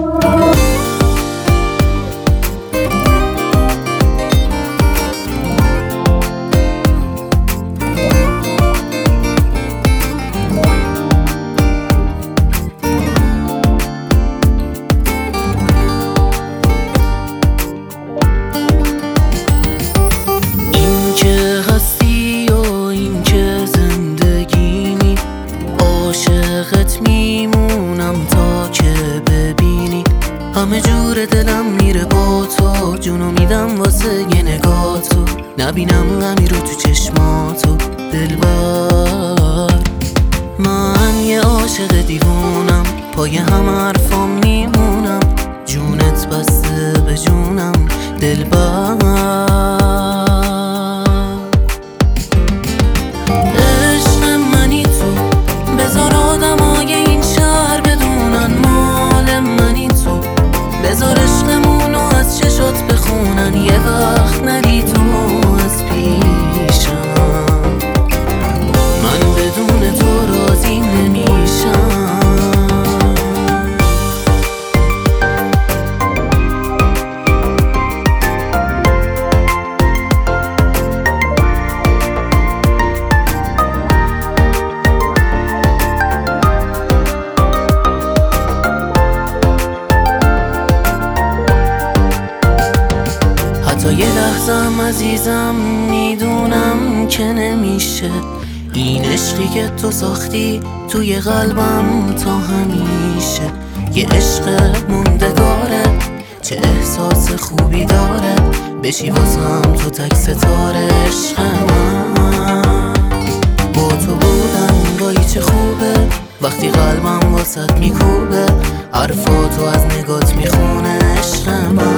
میمونم تا که ببینی همه جور دلم میره با تو، جونو میدم واسه یه نگاه تو، نبینم غمی رو تو چشماتو دلبر. من یه عاشق دیوونم، پای هم حرفام میمونم، جونت بسته به جونم دلبر. بذار عشقمونو از چشات بخونن، یه وقت ندی تو از پیشم، من بدون تو راضی نمیشم. تا یه لحظم عزیزم میدونم که نمیشه این عشقی که تو ساختی توی قلبم تا همیشه. یه عشق موندگاره، چه احساس خوبی داره، بشی واسم تو تک ستاره عشق من. با تو بودن گاهی چه خوبه، وقتی قلبم واسط میکوبه، حرفاتو از نگات میخونه عشق من.